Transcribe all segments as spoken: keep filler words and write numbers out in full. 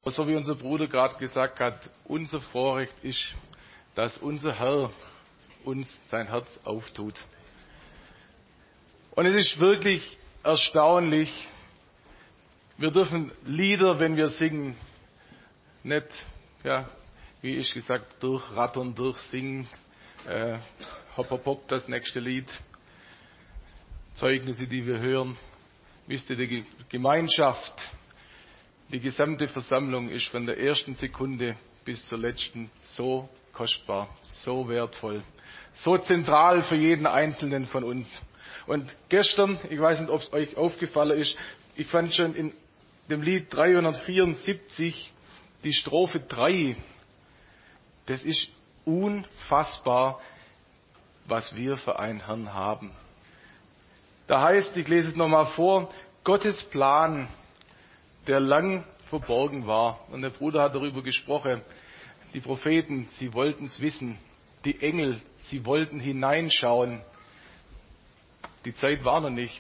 So wie unser Bruder gerade gesagt hat, unser Vorrecht ist, dass unser Herr uns sein Herz auftut. Und es ist wirklich erstaunlich, wir dürfen Lieder, wenn wir singen, nicht, ja, wie ich gesagt, durchrattern, durchsingen, äh, hopp, hopp, hopp, das nächste Lied, Zeugnisse, die wir hören. Wisst ihr, die Gemeinschaft, die gesamte Versammlung ist von der ersten Sekunde bis zur letzten so kostbar, so wertvoll, so zentral für jeden Einzelnen von uns. Und gestern, ich weiß nicht, ob es euch aufgefallen ist, ich fand schon in dem Lied dreihundertvierundsiebzig die Strophe drei, das ist unfassbar, was wir für einen Herrn haben. Da heißt, ich lese es nochmal vor, Gottes Plan, der lang verborgen war. Und der Bruder hat darüber gesprochen. Die Propheten, sie wollten es wissen. Die Engel, sie wollten hineinschauen. Die Zeit war noch nicht.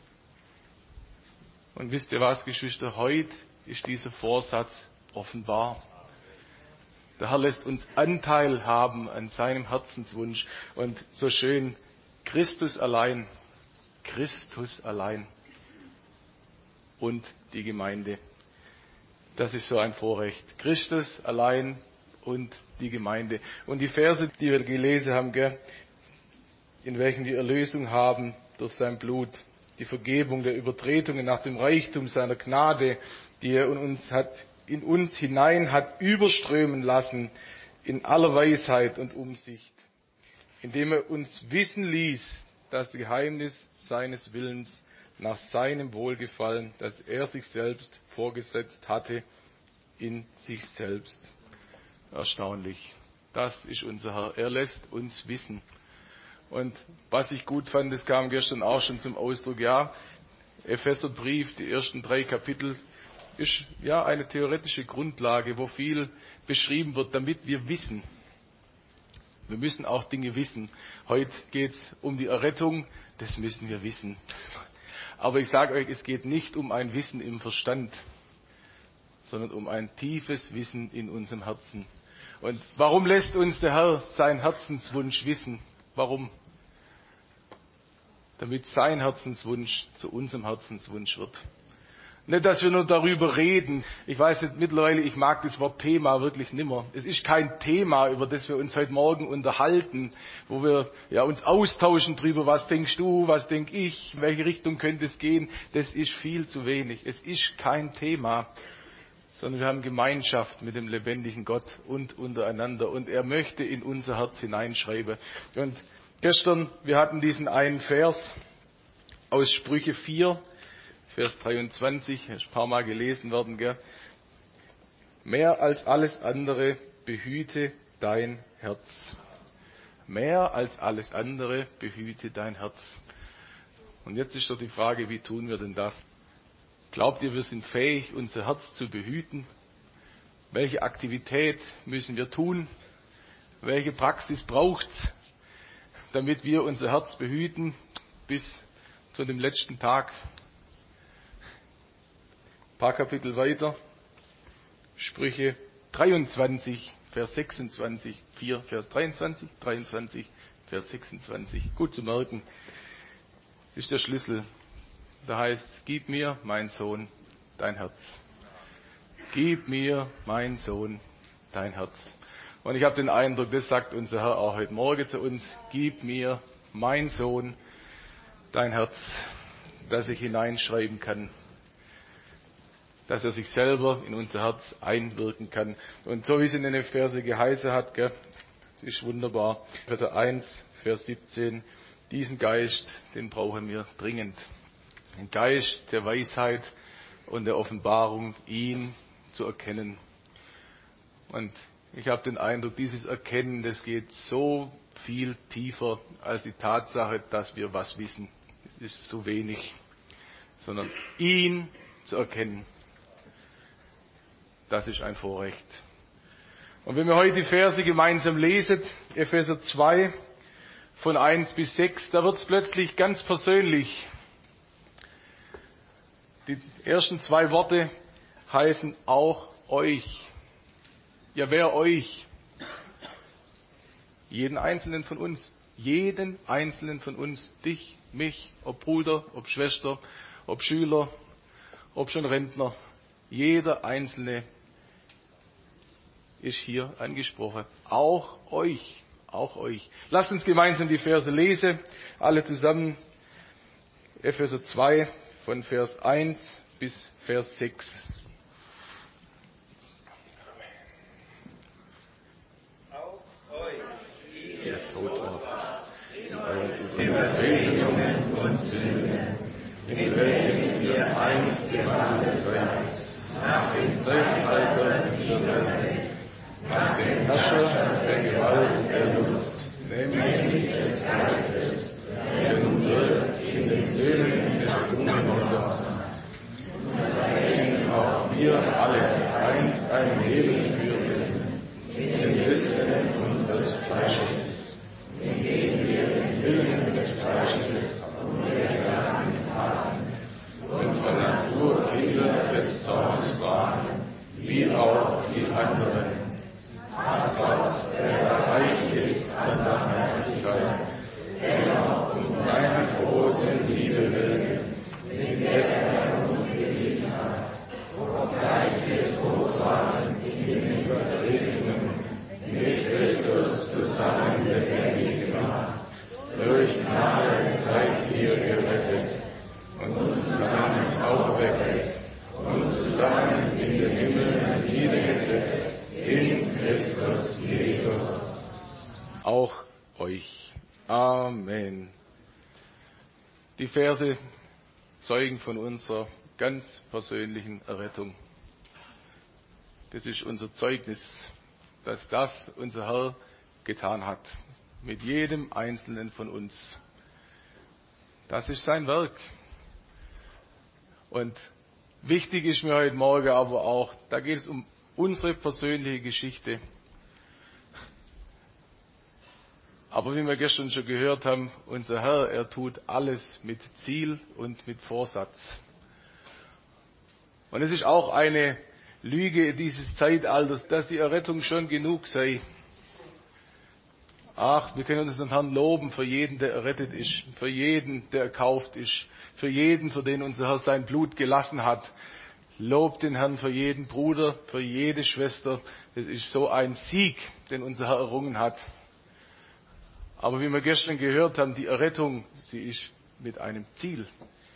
Und wisst ihr was, Geschwister, heute ist dieser Vorsatz offenbar. Der Herr lässt uns Anteil haben an seinem Herzenswunsch. Und so schön, Christus allein, Christus allein und die Gemeinde. Das ist so ein Vorrecht. Christus allein und die Gemeinde. Und die Verse, die wir gelesen haben, gell, in welchen die Erlösung haben durch sein Blut, die Vergebung der Übertretungen nach dem Reichtum seiner Gnade, die er in uns hat, in uns hinein hat überströmen lassen in aller Weisheit und Umsicht, indem er uns wissen ließ, das Geheimnis seines Willens nach seinem Wohlgefallen, das er sich selbst vorgesetzt hatte, in sich selbst. Erstaunlich. Das ist unser Herr. Er lässt uns wissen. Und was ich gut fand, das kam gestern auch schon zum Ausdruck, ja, Epheserbrief, die ersten drei Kapitel, ist ja eine theoretische Grundlage, wo viel beschrieben wird, damit wir wissen. Wir müssen auch Dinge wissen. Heute geht es um die Errettung, das müssen wir wissen. Aber ich sage euch, es geht nicht um ein Wissen im Verstand, sondern um ein tiefes Wissen in unserem Herzen. Und warum lässt uns der Herr seinen Herzenswunsch wissen? Warum? Damit sein Herzenswunsch zu unserem Herzenswunsch wird. Nicht, dass wir nur darüber reden. Ich weiß nicht, mittlerweile, ich mag das Wort Thema wirklich nimmer. Es ist kein Thema, über das wir uns heute Morgen unterhalten, wo wir ja, uns austauschen drüber, was denkst du, was denk ich, in welche Richtung könnte es gehen. Das ist viel zu wenig. Es ist kein Thema, sondern wir haben Gemeinschaft mit dem lebendigen Gott und untereinander. Und er möchte in unser Herz hineinschreiben. Und gestern, wir hatten diesen einen Vers aus Sprüche vier, Vers dreiundzwanzig, ist ein paar Mal gelesen worden, gell? Mehr als alles andere behüte dein Herz. Mehr als alles andere behüte dein Herz. Und jetzt ist doch die Frage, wie tun wir denn das? Glaubt ihr, wir sind fähig, unser Herz zu behüten? Welche Aktivität müssen wir tun? Welche Praxis braucht es, damit wir unser Herz behüten bis zu dem letzten Tag? Ein paar Kapitel weiter, Sprüche dreiundzwanzig, Vers sechsundzwanzig, vier, Vers dreiundzwanzig, dreiundzwanzig, Vers sechsundzwanzig. Gut zu merken, das ist der Schlüssel. Da heißt, gib mir, mein Sohn, dein Herz. Gib mir, mein Sohn, dein Herz. Und ich habe den Eindruck, das sagt unser Herr auch heute Morgen zu uns, gib mir, mein Sohn, dein Herz, dass ich hineinschreiben kann, dass er sich selber in unser Herz einwirken kann. Und so wie es in den Verse geheißen hat, gell, das ist wunderbar. Epheser eins, Vers siebzehn, diesen Geist, den brauchen wir dringend. Den Geist der Weisheit und der Offenbarung, ihn zu erkennen. Und ich habe den Eindruck, dieses Erkennen, das geht so viel tiefer als die Tatsache, dass wir was wissen. Es ist so wenig, sondern ihn zu erkennen. Das ist ein Vorrecht. Und wenn wir heute die Verse gemeinsam lesen, Epheser zwei, von eins bis sechs, da wird es plötzlich ganz persönlich. Die ersten zwei Worte heißen auch euch. Ja, wer euch? Jeden einzelnen von uns. Jeden einzelnen von uns. Dich, mich, ob Bruder, ob Schwester, ob Schüler, ob schon Rentner. Jeder Einzelne ist hier angesprochen. Auch euch. Auch euch. Lasst uns gemeinsam die Verse lesen. Alle zusammen. Epheser zwei von Vers eins bis Vers sechs. Auch euch, Ihr tot wart, in euren Übertretungen und Sünden, in welchen ihr einst gewandelt seid, nach dem Zeitalter dieser Welt, nach dem Herrscher der Gewalt der Luft, nämlich des Geistes, der nun wirkt in den Söhnen des Ungehorsams, unter denen auch wir alle einst ein Leben führten, in den Lüsten unseres Fleisches, indem wir den Willen des Fleisches untergegangen taten und von Natur Kinder des Zorns waren, wie auch die anderen. Aber der reich ist an Barmherzigkeit, dennoch um seiner großen Liebe willen, mit dessen er uns geliebt hat, obgleich wir tot waren in den Übertretungen, mit Christus zusammen lebendig gemacht. Durch Gnade seid ihr gerettet und zusammen auferweckt und zusammen in den Himmel niedergesetzt in Christus Jesus. Auch euch. Amen. Die Verse zeugen von unserer ganz persönlichen Errettung. Das ist unser Zeugnis, dass das unser Herr getan hat. Mit jedem Einzelnen von uns. Das ist sein Werk. Und wichtig ist mir heute Morgen aber auch, da geht es um unsere persönliche Geschichte. Aber wie wir gestern schon gehört haben, unser Herr, er tut alles mit Ziel und mit Vorsatz. Und es ist auch eine Lüge dieses Zeitalters, dass die Errettung schon genug sei. Ach, wir können unseren Herrn loben für jeden, der errettet ist, für jeden, der erkauft ist, für jeden, für den unser Herr sein Blut gelassen hat. Lobt den Herrn für jeden Bruder, für jede Schwester. Das ist so ein Sieg, den unser Herr errungen hat. Aber wie wir gestern gehört haben, die Errettung, sie ist mit einem Ziel.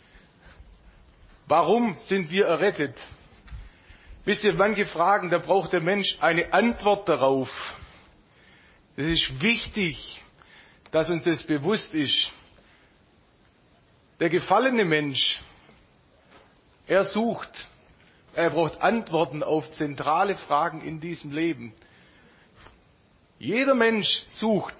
Warum sind wir errettet? Wisst ihr, manche Fragen, da braucht der Mensch eine Antwort darauf. Es ist wichtig, dass uns das bewusst ist. Der gefallene Mensch, er sucht, er braucht Antworten auf zentrale Fragen in diesem Leben. Jeder Mensch sucht,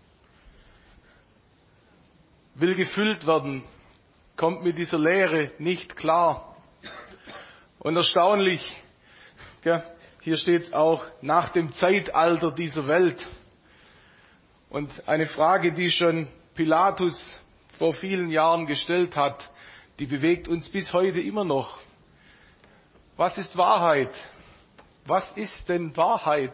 will gefüllt werden, kommt mit dieser Leere nicht klar. Und erstaunlich, hier steht es auch, nach dem Zeitalter dieser Welt. Und eine Frage, die schon Pilatus vor vielen Jahren gestellt hat, die bewegt uns bis heute immer noch. Was ist Wahrheit? Was ist denn Wahrheit?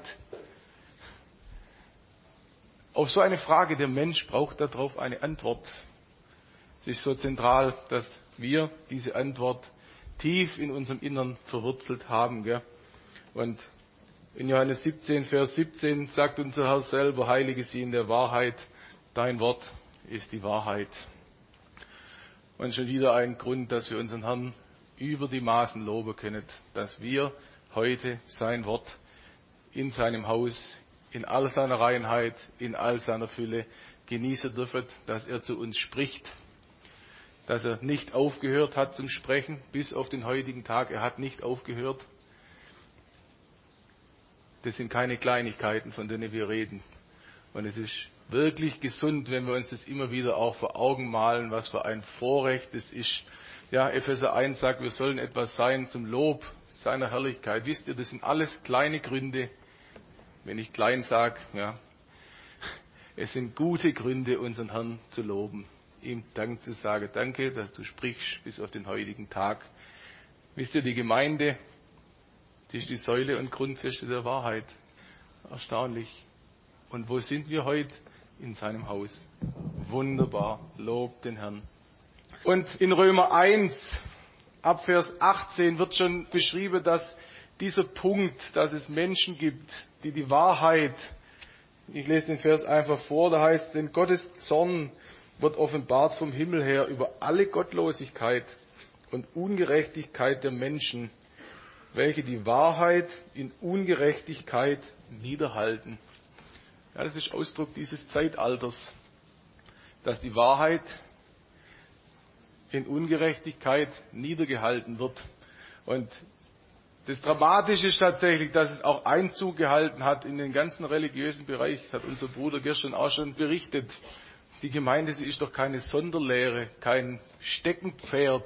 Auf so eine Frage, der Mensch braucht darauf eine Antwort. Es ist so zentral, dass wir diese Antwort tief in unserem Innern verwurzelt haben. Gell? Und in Johannes siebzehn, Vers siebzehn sagt unser Herr selber, heilige sie in der Wahrheit, dein Wort ist die Wahrheit. Und schon wieder ein Grund, dass wir unseren Herrn über die Maßen loben können, dass wir heute sein Wort in seinem Haus, in all seiner Reinheit, in all seiner Fülle genießen dürfen, dass er zu uns spricht, dass er nicht aufgehört hat zum Sprechen, bis auf den heutigen Tag, er hat nicht aufgehört. Das sind keine Kleinigkeiten, von denen wir reden. Und es ist wirklich gesund, wenn wir uns das immer wieder auch vor Augen malen, was für ein Vorrecht es ist. Ja, Epheser eins sagt, wir sollen etwas sein zum Lob seiner Herrlichkeit. Wisst ihr, das sind alles kleine Gründe. Wenn ich klein sage, ja, es sind gute Gründe, unseren Herrn zu loben. Ihm Dank zu sagen, danke, dass du sprichst bis auf den heutigen Tag. Wisst ihr, die Gemeinde, Die ist die Säule und Grundfeste der Wahrheit. Erstaunlich. Und wo sind wir heute? In seinem Haus. Wunderbar. Lob den Herrn. Und in Römer eins, ab Vers achtzehn, wird schon beschrieben, dass dieser Punkt, dass es Menschen gibt, die die Wahrheit, ich lese den Vers einfach vor, da heißt, denn Gottes Zorn wird offenbart vom Himmel her über alle Gottlosigkeit und Ungerechtigkeit der Menschen, welche die Wahrheit in Ungerechtigkeit niederhalten. Ja, das ist Ausdruck dieses Zeitalters, dass die Wahrheit in Ungerechtigkeit niedergehalten wird. Und das Dramatische ist tatsächlich, dass es auch Einzug gehalten hat in den ganzen religiösen Bereich. Das hat unser Bruder gestern auch schon berichtet. Die Gemeinde, sie ist doch keine Sonderlehre, kein Steckenpferd.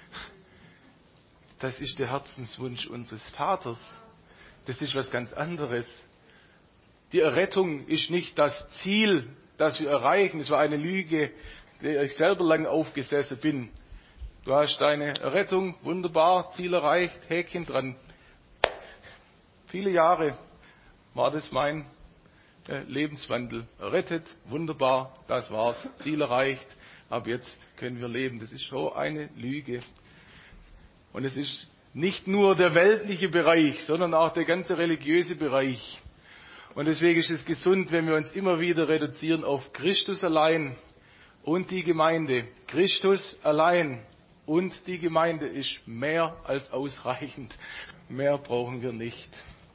Das ist der Herzenswunsch unseres Vaters. Das ist was ganz anderes. Die Errettung ist nicht das Ziel, das wir erreichen. Es war eine Lüge, der ich selber lange aufgesessen bin. Du hast deine Errettung, wunderbar, Ziel erreicht, Häkchen dran. Viele Jahre war das mein äh, Lebenswandel. Errettet, wunderbar, das war's, Ziel erreicht. Ab jetzt können wir leben. Das ist so eine Lüge. Und es ist nicht nur der weltliche Bereich, sondern auch der ganze religiöse Bereich. Und deswegen ist es gesund, wenn wir uns immer wieder reduzieren auf Christus allein und die Gemeinde. Christus allein und die Gemeinde ist mehr als ausreichend. Mehr brauchen wir nicht.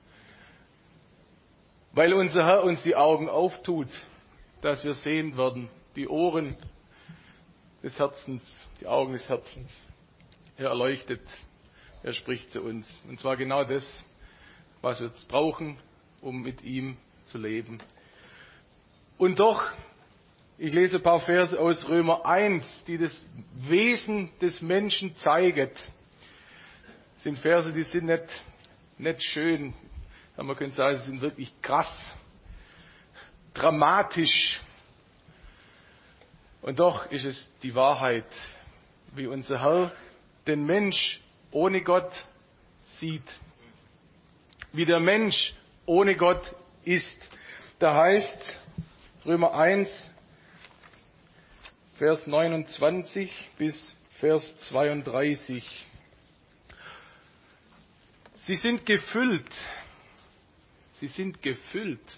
Weil unser Herr uns die Augen auftut, dass wir sehen werden, die Ohren des Herzens, die Augen des Herzens. Er erleuchtet, er spricht zu uns. Und zwar genau das, was wir jetzt brauchen, um mit ihm zu leben. Und doch, ich lese ein paar Verse aus Römer eins, die das Wesen des Menschen zeigen. Das sind Verse, die sind nicht, nicht schön. Man könnte sagen, sie sind wirklich krass, dramatisch. Und doch ist es die Wahrheit, wie unser Herr den Mensch ohne Gott sieht. Wie der Mensch ohne Gott ist. Da heißt Römer eins, Vers neunundzwanzig bis Vers zweiunddreißig. Sie sind gefüllt. Sie sind gefüllt.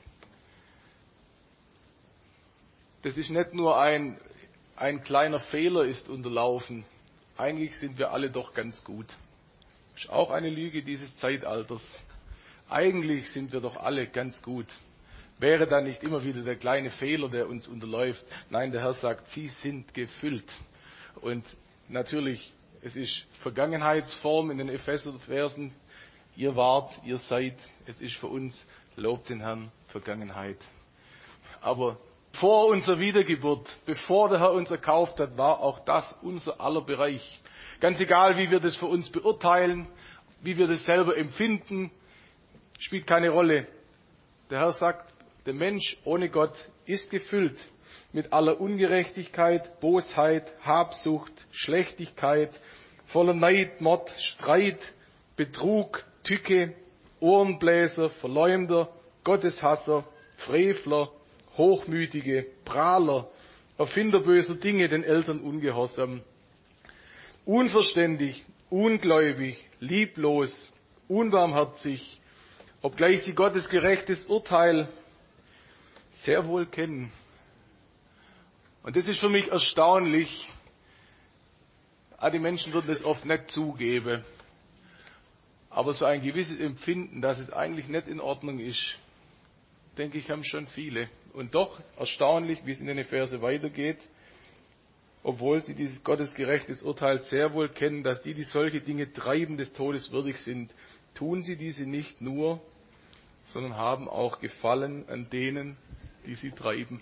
Das ist nicht nur ein, ein kleiner Fehler ist unterlaufen. Eigentlich sind wir alle doch ganz gut. Das ist auch eine Lüge dieses Zeitalters. Eigentlich sind wir doch alle ganz gut. Wäre da nicht immer wieder der kleine Fehler, der uns unterläuft? Nein, der Herr sagt, sie sind gefüllt. Und natürlich, es ist Vergangenheitsform in den Epheser-Versen. Ihr wart, ihr seid, es ist für uns, lobt den Herrn, Vergangenheit. Aber vor unserer Wiedergeburt, bevor der Herr uns erkauft hat, war auch das unser aller Bereich. Ganz egal, wie wir das für uns beurteilen, wie wir das selber empfinden, spielt keine Rolle. Der Herr sagt, der Mensch ohne Gott ist gefüllt mit aller Ungerechtigkeit, Bosheit, Habsucht, Schlechtigkeit, voller Neid, Mord, Streit, Betrug, Tücke, Ohrenbläser, Verleumder, Gotteshasser, Frevler, Hochmütige, Prahler, Erfinder böser Dinge, den Eltern ungehorsam, unverständig, ungläubig, lieblos, unbarmherzig, obgleich sie Gottes gerechtes Urteil sehr wohl kennen. Und das ist für mich erstaunlich. Ah, die Menschen würden das oft nicht zugeben. Aber so ein gewisses Empfinden, dass es eigentlich nicht in Ordnung ist, denke ich, haben schon viele. Und doch erstaunlich, wie es in den Verse weitergeht, obwohl sie dieses gottesgerechtes Urteil sehr wohl kennen, dass die, die solche Dinge treiben, des Todes würdig sind, tun sie diese nicht nur, sondern haben auch Gefallen an denen, die sie treiben.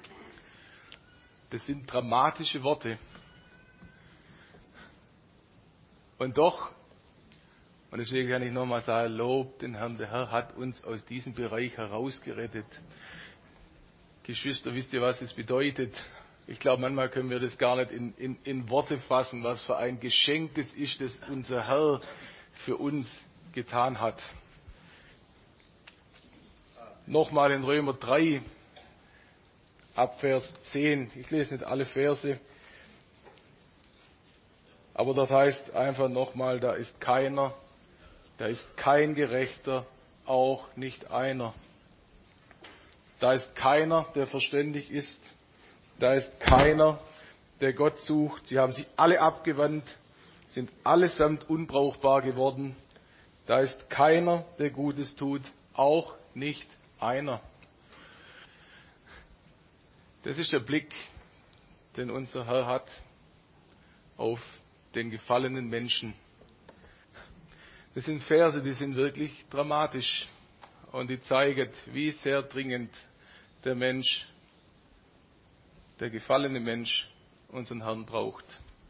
Das sind dramatische Worte. Und doch, und deswegen kann ich nochmal sagen, lobt den Herrn, der Herr hat uns aus diesem Bereich herausgerettet. Geschwister, wisst ihr, was das bedeutet? Ich glaube, manchmal können wir das gar nicht in, in, in Worte fassen, was für ein Geschenk das ist, das unser Herr für uns getan hat. Nochmal in Römer drei, ab Vers zehn. Ich lese nicht alle Verse. Aber das heißt einfach nochmal, da ist keiner, da ist kein Gerechter, auch nicht einer. Da ist keiner, der verständig ist. Da ist keiner, der Gott sucht. Sie haben sich alle abgewandt, sind allesamt unbrauchbar geworden. Da ist keiner, der Gutes tut, auch nicht einer. Das ist der Blick, den unser Herr hat auf den gefallenen Menschen. Das sind Verse, die sind wirklich dramatisch und die zeigen, wie sehr dringend der Mensch, der gefallene Mensch, unseren Herrn braucht.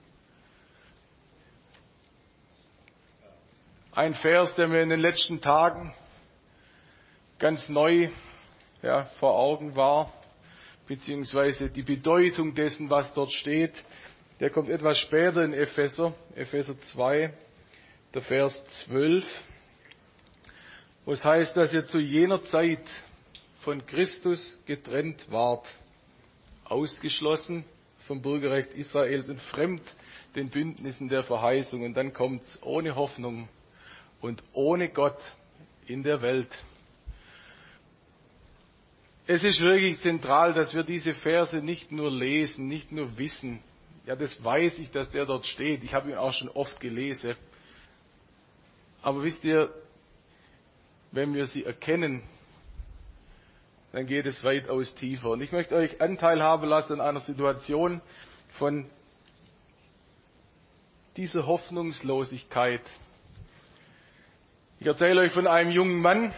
Ein Vers, der mir in den letzten Tagen ganz neu ja, vor Augen war, beziehungsweise die Bedeutung dessen, was dort steht, der kommt etwas später in Epheser, Epheser zwei, der Vers zwölf, wo es heißt, dass ihr zu jener Zeit von Christus getrennt wart, ausgeschlossen vom Bürgerrecht Israels und fremd den Bündnissen der Verheißung. Und dann kommt's ohne Hoffnung und ohne Gott in der Welt. Es ist wirklich zentral, dass wir diese Verse nicht nur lesen, nicht nur wissen. Ja, das weiß ich, dass der dort steht. Ich habe ihn auch schon oft gelesen. Aber wisst ihr, wenn wir sie erkennen, dann geht es weitaus tiefer. Und ich möchte euch Anteil haben lassen an einer Situation von dieser Hoffnungslosigkeit. Ich erzähle euch von einem jungen Mann,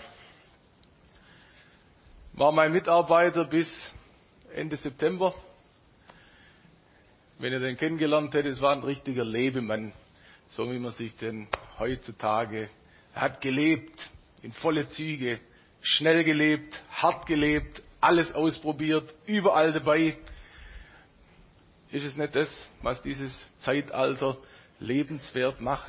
war mein Mitarbeiter bis Ende September. Wenn ihr den kennengelernt hättet, es war ein richtiger Lebemann, so wie man sich denn heutzutage, er hat gelebt, in volle Züge, schnell gelebt, hart gelebt, alles ausprobiert, überall dabei. Ist es nicht das, was dieses Zeitalter lebenswert macht?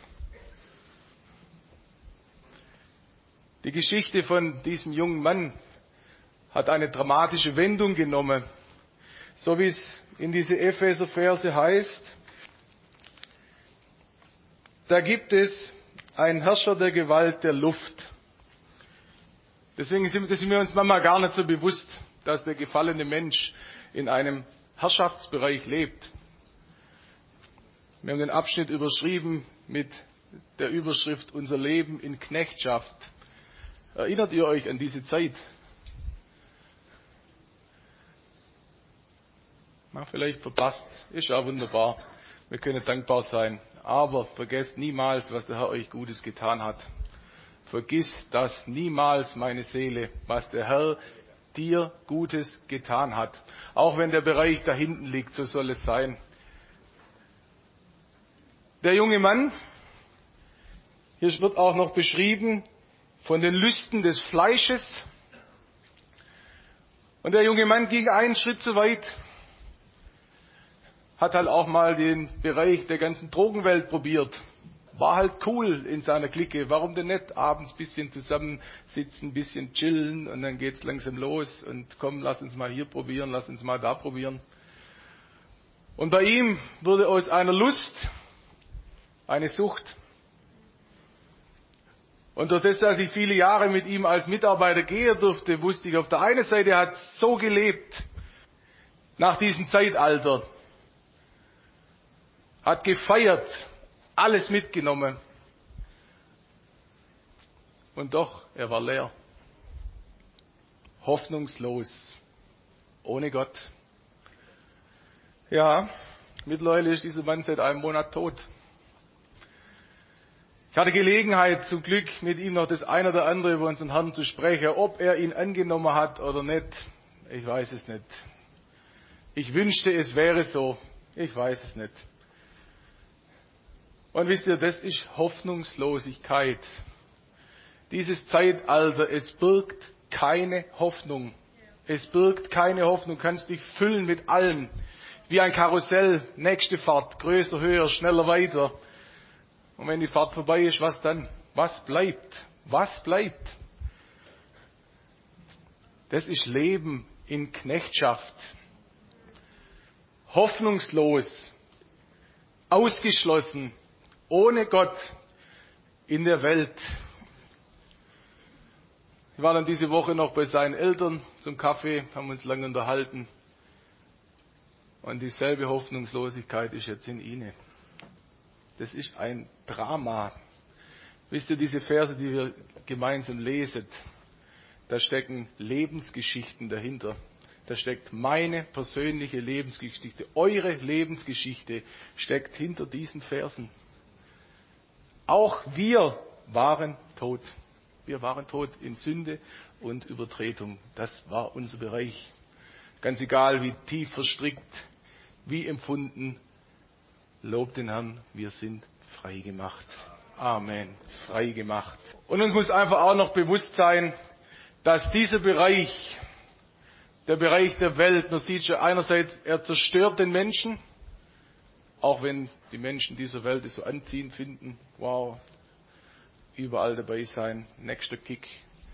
Die Geschichte von diesem jungen Mann hat eine dramatische Wendung genommen, so wie es in diese Epheser-Verse heißt. Da gibt es einen Herrscher der Gewalt der Luft. Deswegen sind, sind wir uns manchmal gar nicht so bewusst, dass der gefallene Mensch in einem Herrschaftsbereich lebt. Wir haben den Abschnitt überschrieben mit der Überschrift Unser Leben in Knechtschaft. Erinnert ihr euch an diese Zeit? Na, vielleicht verpasst, ist ja wunderbar. Wir können dankbar sein. Aber vergesst niemals, was der Herr euch Gutes getan hat. Vergiss das niemals, meine Seele, was der Herr dir Gutes getan hat. Auch wenn der Bereich da hinten liegt, so soll es sein. Der junge Mann, hier wird auch noch beschrieben von den Lüsten des Fleisches. Und der junge Mann ging einen Schritt zu weit. Hat halt auch mal den Bereich der ganzen Drogenwelt probiert. War halt cool in seiner Clique. Warum denn nicht? Abends ein bisschen zusammensitzen, ein bisschen chillen und dann geht's langsam los und komm, lass uns mal hier probieren, lass uns mal da probieren. Und bei ihm wurde aus einer Lust eine Sucht. Und durch das, dass ich viele Jahre mit ihm als Mitarbeiter gehen durfte, wusste ich auf der einen Seite, er hat so gelebt nach diesem Zeitalter. Hat gefeiert, alles mitgenommen. Und doch, er war leer. Hoffnungslos. Ohne Gott. Ja, mittlerweile ist dieser Mann seit einem Monat tot. Ich hatte Gelegenheit, zum Glück mit ihm noch das eine oder andere über unseren Herrn zu sprechen. Ob er ihn angenommen hat oder nicht, ich weiß es nicht. Ich wünschte, es wäre so. Ich weiß es nicht. Und wisst ihr, das ist Hoffnungslosigkeit. Dieses Zeitalter, es birgt keine Hoffnung. Es birgt keine Hoffnung. Du kannst dich füllen mit allem. Wie ein Karussell, nächste Fahrt, größer, höher, schneller, weiter. Und wenn die Fahrt vorbei ist, was dann? Was bleibt? Was bleibt? Das ist Leben in Knechtschaft. Hoffnungslos, ausgeschlossen, ohne Gott in der Welt. Wir waren dann diese Woche noch bei seinen Eltern zum Kaffee, haben uns lange unterhalten. Und dieselbe Hoffnungslosigkeit ist jetzt in ihnen. Das ist ein Drama. Wisst ihr, diese Verse, die wir gemeinsam lesen, da stecken Lebensgeschichten dahinter. Da steckt meine persönliche Lebensgeschichte. Eure Lebensgeschichte steckt hinter diesen Versen. Auch wir waren tot. Wir waren tot in Sünde und Übertretung. Das war unser Bereich. Ganz egal, wie tief verstrickt, wie empfunden, lobt den Herrn, wir sind frei gemacht. Amen. Frei gemacht. Und uns muss einfach auch noch bewusst sein, dass dieser Bereich, der Bereich der Welt, man sieht schon einerseits, er zerstört den Menschen, auch wenn die Menschen dieser Welt es so anziehend finden, wow, überall dabei sein, nächster Kick.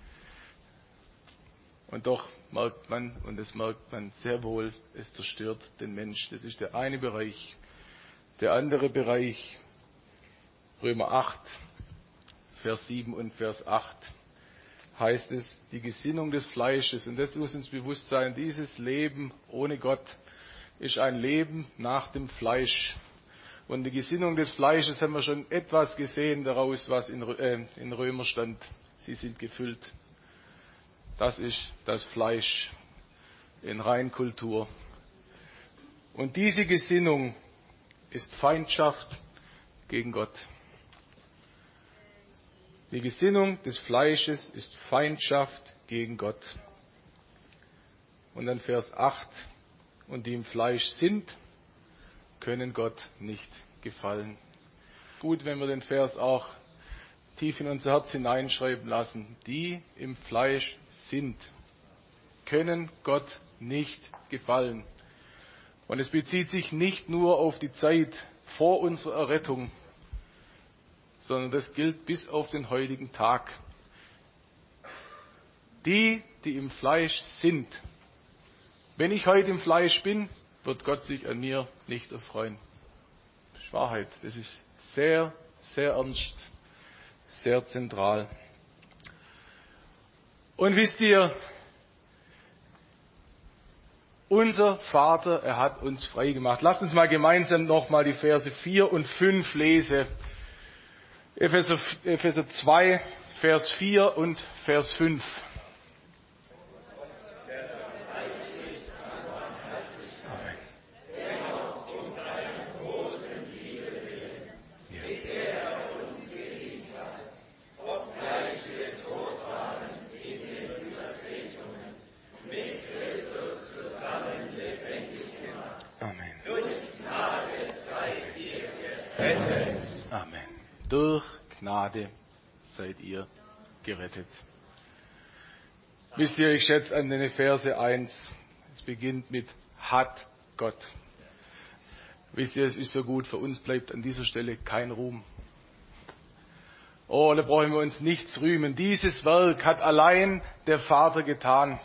Und doch merkt man, und das merkt man sehr wohl, es zerstört den Mensch. Das ist der eine Bereich. Der andere Bereich, Römer acht, Vers sieben und Vers acht, heißt es, die Gesinnung des Fleisches. Und das muss uns bewusst sein, dieses Leben ohne Gott ist ein Leben nach dem Fleisch. Und die Gesinnung des Fleisches haben wir schon etwas gesehen daraus, was in, äh, in Römer stand. Sie sind gefüllt. Das ist das Fleisch in Reinkultur. Und diese Gesinnung ist Feindschaft gegen Gott. Die Gesinnung des Fleisches ist Feindschaft gegen Gott. Und dann Vers acht. Und die im Fleisch sind, können Gott nicht gefallen. Gut, wenn wir den Vers auch tief in unser Herz hineinschreiben lassen. Die im Fleisch sind, können Gott nicht gefallen. Und es bezieht sich nicht nur auf die Zeit vor unserer Errettung, sondern das gilt bis auf den heutigen Tag. Die, die im Fleisch sind. Wenn ich heute im Fleisch bin, wird Gott sich an mir nicht erfreuen. Das ist Wahrheit. Das ist sehr, sehr ernst, sehr zentral. Und wisst ihr, unser Vater, er hat uns frei gemacht. Lasst uns mal gemeinsam nochmal die Verse vier und fünf lesen. Epheser, Epheser zwei, Vers vier und Vers fünf. Durch Gnade seid ihr gerettet. Wisst ihr, ich schätze an den Verse eins, es beginnt mit hat Gott. Wisst ihr, es ist so gut, für uns bleibt an dieser Stelle kein Ruhm. Oh, da brauchen wir uns nichts rühmen. Dieses Werk hat allein der Vater getan.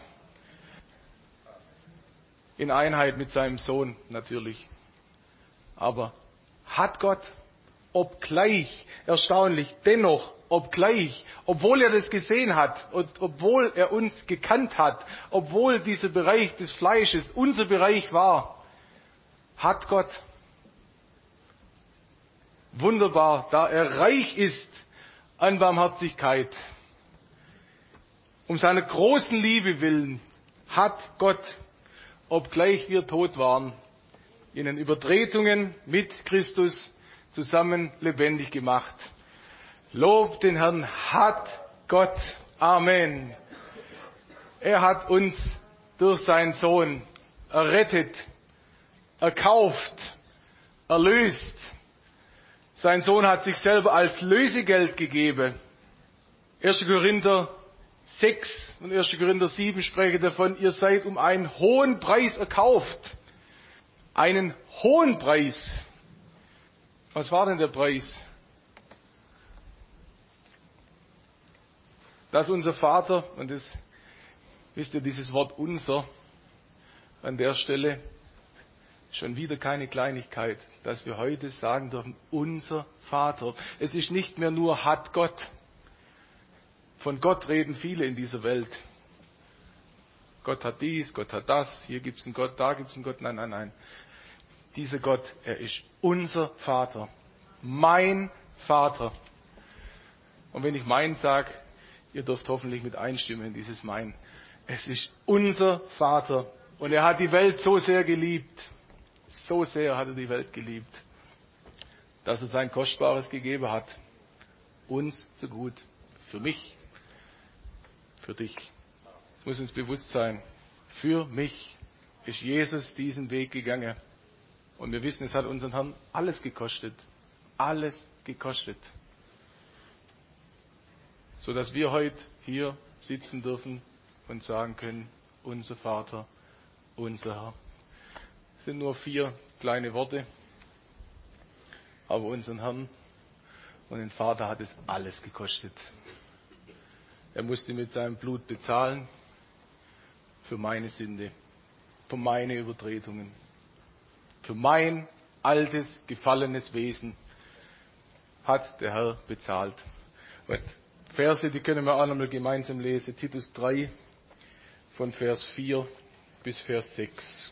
In Einheit mit seinem Sohn natürlich. Aber hat Gott, obgleich, erstaunlich, dennoch, obgleich, obwohl er das gesehen hat und obwohl er uns gekannt hat, obwohl dieser Bereich des Fleisches unser Bereich war, hat Gott, wunderbar, da er reich ist an Barmherzigkeit, um seiner großen Liebe willen, hat Gott, obgleich wir tot waren, in den Übertretungen mit Christus zusammen lebendig gemacht. Lob den Herrn, hat Gott. Amen. Er hat uns durch seinen Sohn errettet, erkauft, erlöst. Sein Sohn hat sich selber als Lösegeld gegeben. erster Korinther sechs und erster Korinther sieben sprechen davon, ihr seid um einen hohen Preis erkauft. Einen hohen Preis. Was war denn der Preis? dass unser Vater, und das wisst ihr, dieses Wort unser an der Stelle, schon wieder keine Kleinigkeit, dass wir heute sagen dürfen, unser Vater. Es ist nicht mehr nur hat Gott. Von Gott reden viele in dieser Welt. Gott hat dies, Gott hat das, hier gibt es einen Gott, da gibt es einen Gott. Nein, nein, nein. Dieser Gott, er ist unser Vater. Mein Vater. Und wenn ich mein sage, ihr dürft hoffentlich mit einstimmen in dieses mein. Es ist unser Vater. Und er hat die Welt so sehr geliebt. So sehr hat er die Welt geliebt, dass er sein Kostbares gegeben hat. Uns so gut. Für mich. Für dich. Es muss uns bewusst sein. Für mich ist Jesus diesen Weg gegangen. Und wir wissen, es hat unseren Herrn alles gekostet. Alles gekostet. Sodass wir heute hier sitzen dürfen und sagen können, unser Vater, unser Herr. Es sind nur vier kleine Worte. Aber unseren Herrn und den Vater hat es alles gekostet. Er musste mit seinem Blut bezahlen für meine Sünde, für meine Übertretungen, für mein altes, gefallenes Wesen hat der Herr bezahlt. Und Verse, die können wir auch nochmal gemeinsam lesen. Titus drei von Vers vier bis Vers sechs.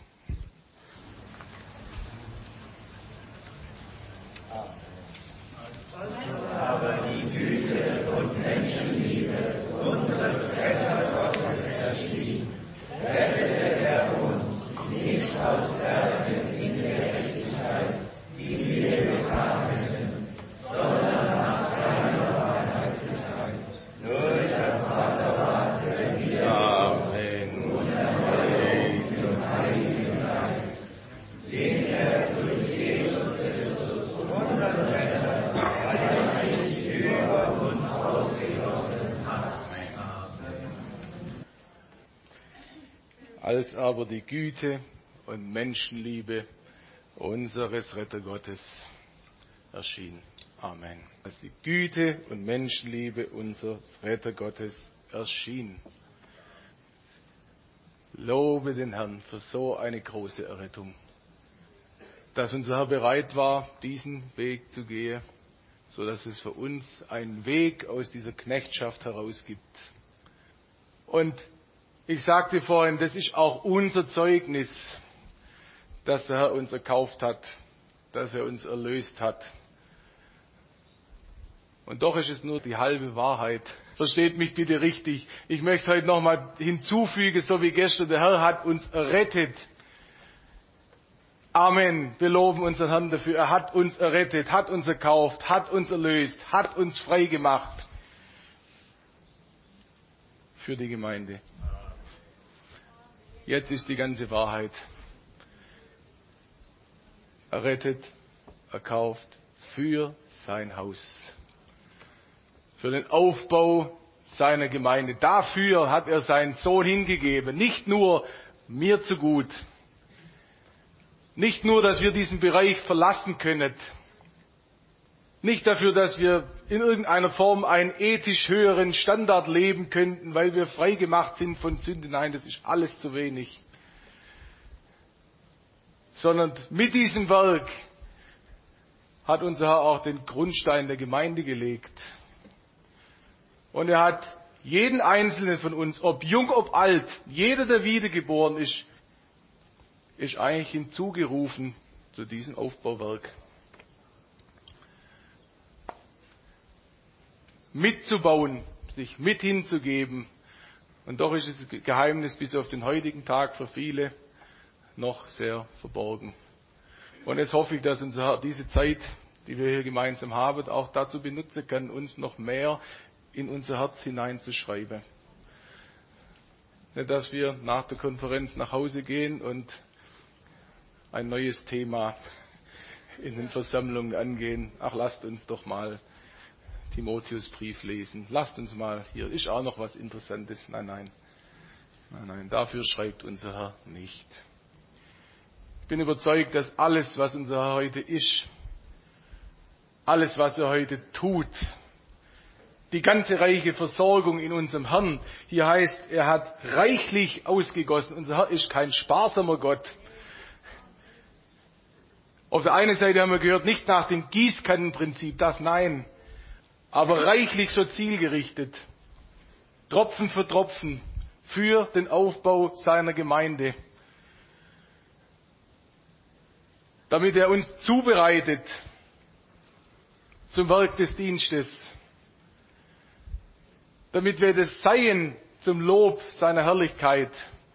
Aber die Güte und Menschenliebe unseres Rettergottes erschien, rettete er uns nicht aus Werken in Gerechtigkeit, die wir getan hätten, sondern nach seiner Barmherzigkeit, durch das Wasserbad der Wiedergeburt und Erneuerung zum Heiligen Geist, den er durch Jesus Christus, unseren Retter, über uns ausgegossen hat. Als aber die Güte und Menschenliebe unseres Rettergottes erschien. Amen. Als die Güte und Menschenliebe unseres Rettergottes erschien. Lobe den Herrn für so eine große Errettung. Dass unser Herr bereit war, diesen Weg zu gehen, so dass es für uns einen Weg aus dieser Knechtschaft heraus gibt. Und ich sagte vorhin, das ist auch unser Zeugnis, dass der Herr uns erkauft hat, dass er uns erlöst hat. Und doch ist es nur die halbe Wahrheit. Versteht mich bitte richtig. Ich möchte heute nochmal hinzufügen, so wie gestern, der Herr hat uns errettet. Amen. Wir loben unseren Herrn dafür. Er hat uns errettet, hat uns erkauft, hat uns erlöst, hat uns frei gemacht. Für die Gemeinde. Jetzt ist die ganze Wahrheit. Errettet, erkauft für sein Haus. Für den Aufbau seiner Gemeinde. Dafür hat er seinen Sohn hingegeben. Nicht nur mir zu gut. Nicht nur, dass wir diesen Bereich verlassen können. Nicht dafür, dass wir in irgendeiner Form einen ethisch höheren Standard leben könnten, weil wir frei gemacht sind von Sünde. Nein, das ist alles zu wenig. Sondern mit diesem Werk hat unser Herr auch den Grundstein der Gemeinde gelegt. Und er hat jeden Einzelnen von uns, ob jung, ob alt, jeder, der wiedergeboren ist, ist eigentlich hinzugerufen zu diesem Aufbauwerk. Mitzubauen, sich mit hinzugeben. Und doch ist das Geheimnis bis auf den heutigen Tag für viele noch sehr verborgen. Und jetzt hoffe ich, dass unser Herr diese Zeit, die wir hier gemeinsam haben, auch dazu benutzen kann, uns noch mehr in unser Herz hineinzuschreiben. Nicht, dass wir nach der Konferenz nach Hause gehen und ein neues Thema in den Versammlungen angehen. Ach, lasst uns doch mal Timotheusbrief lesen. Lasst uns mal, hier ist auch noch was Interessantes. Nein, nein. Nein, nein, dafür schreibt unser Herr nicht. Ich bin überzeugt, dass alles, was unser Herr heute ist, alles, was er heute tut, die ganze reiche Versorgung in unserem Herrn. Hier heißt, er hat reichlich ausgegossen. Unser Herr ist kein sparsamer Gott. Auf der einen Seite haben wir gehört, nicht nach dem Gießkannenprinzip, das nein, aber reichlich so zielgerichtet. Tropfen für Tropfen für den Aufbau seiner Gemeinde. Damit er uns zubereitet zum Werk des Dienstes. Damit wir das seien zum Lob seiner Herrlichkeit.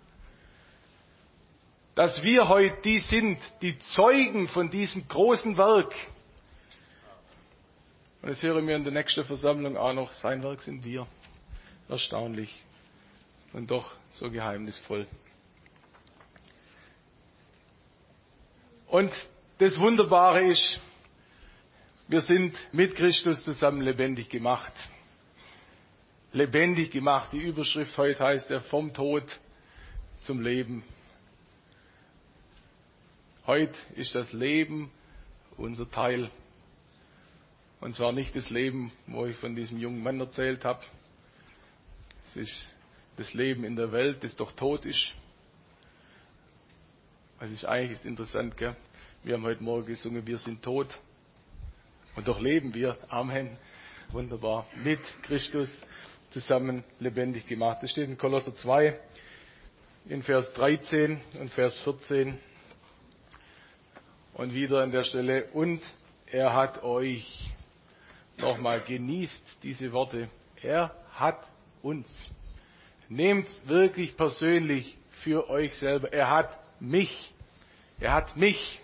Dass wir heute die sind, die Zeugen von diesem großen Werk. Und das hören wir in der nächsten Versammlung auch noch. Sein Werk sind wir. Erstaunlich. Und doch so geheimnisvoll. Und das Wunderbare ist, wir sind mit Christus zusammen lebendig gemacht. Lebendig gemacht. Die Überschrift heute heißt ja vom Tod zum Leben. Heute ist das Leben unser Teil. Und zwar nicht das Leben, wo ich von diesem jungen Mann erzählt habe. Es ist das Leben in der Welt, das doch tot ist. Das ist eigentlich ist interessant, gell? Wir haben heute Morgen gesungen, wir sind tot. Und doch leben wir. Amen. Wunderbar. Mit Christus zusammen lebendig gemacht. Das steht in Kolosser zwei, in Vers dreizehn und Vers vierzehn. Und wieder an der Stelle, und er hat euch, nochmal genießt diese Worte, er hat uns. Nehmt wirklich persönlich für euch selber. Er hat mich. Er hat mich,